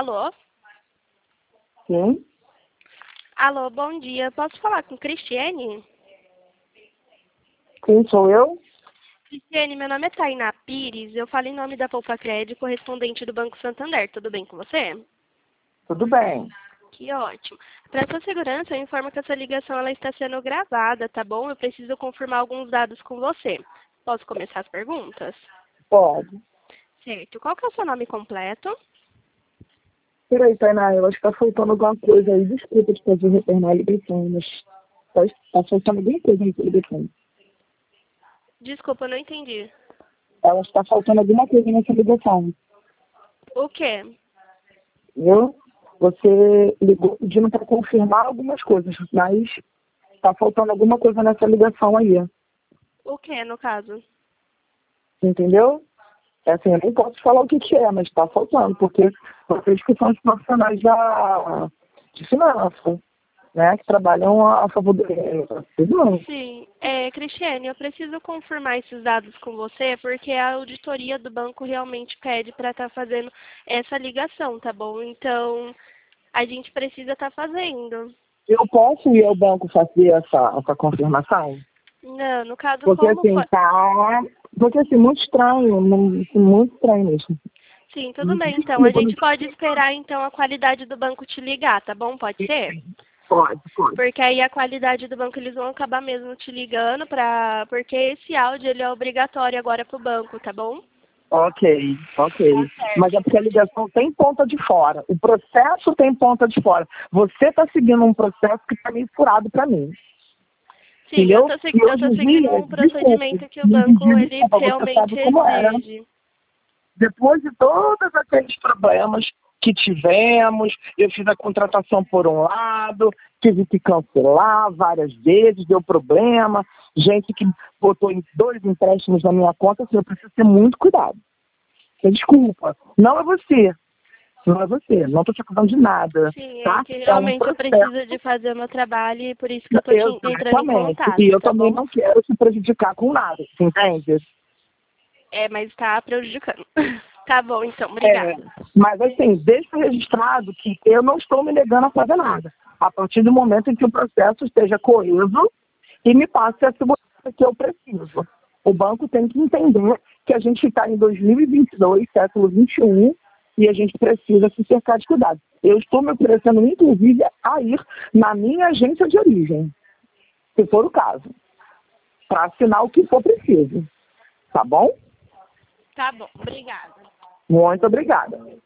Alô? Sim? Alô, bom dia. Posso falar com Cristiane? Quem sou eu? Cristiane, meu nome é Tainá Pires. Eu falo em nome da Poupa Crédito, correspondente do Banco Santander. Tudo bem com você? Tudo bem. Que ótimo. Para sua segurança, eu informo que essa ligação ela está sendo gravada, tá bom? Eu preciso confirmar alguns dados com você. Posso começar as perguntas? Pode. Certo. Qual que é o seu nome completo? Peraí, Tainá, eu acho que tá faltando alguma coisa aí. Desculpa te pedir retornar a ligação, mas tá faltando alguma coisa nessa ligação. Desculpa, eu não entendi. Eu acho que tá faltando alguma coisa nessa ligação. O quê? Viu? Você ligou pedindo para confirmar algumas coisas, mas tá faltando alguma coisa nessa ligação aí. O quê, no caso? Entendeu? É assim, eu nem posso falar o que é, mas tá faltando, porque vocês que são os profissionais de finanças, né, que trabalham a favor do não. Sim. Cristiane, eu preciso confirmar esses dados com você, porque a auditoria do banco realmente pede para estar fazendo essa ligação, tá bom? Então, a gente precisa estar fazendo. Eu posso ir ao banco fazer essa confirmação? Não, no caso, Porque como assim, foi? tá. Porque assim, muito estranho, muito estranho mesmo. Sim, tudo bem, então. A Desculpa, gente pode esperar, então, a qualidade do banco te ligar, tá bom? Pode ser? pode. Porque aí a qualidade do banco, eles vão acabar mesmo te ligando porque esse áudio, ele é obrigatório agora pro banco, tá bom? Ok. Tá Mas certo. é porque a ligação tem ponta de fora. O processo tem ponta de fora. Você está seguindo um processo que está meio furado para mim. Sim, eu Entendeu? tô, E eu hoje tô em seguindo dia, um desculpe, procedimento que o me banco, pedir ele desculpa, você realmente sabe como era. exige. Depois de todos aqueles problemas que tivemos, eu fiz a contratação por um lado, tive que cancelar várias vezes, deu problema, gente que botou em 2 empréstimos na minha conta, assim, eu preciso ter muito cuidado. Desculpa, não é você, não estou te acusando de nada, Sim, é tá? que É um realmente eu processo. preciso de fazer o meu trabalho e por isso que eu tô entrando em Exatamente, contato, e eu tá também bom? não quero te prejudicar com nada, você entende? Mas tá prejudicando. Tá bom, então, É, obrigada. mas assim, deixa registrado que eu não estou me negando a fazer nada. A partir do momento em que o processo esteja coeso e me passe a segurança que eu preciso. O banco tem que entender que a gente está em 2022, século XXI, e a gente precisa se cercar de cuidado. Eu estou me oferecendo, inclusive, a ir na minha agência de origem, se for o caso, para assinar o que for preciso. Tá bom? Tá bom, obrigada. Muito obrigada.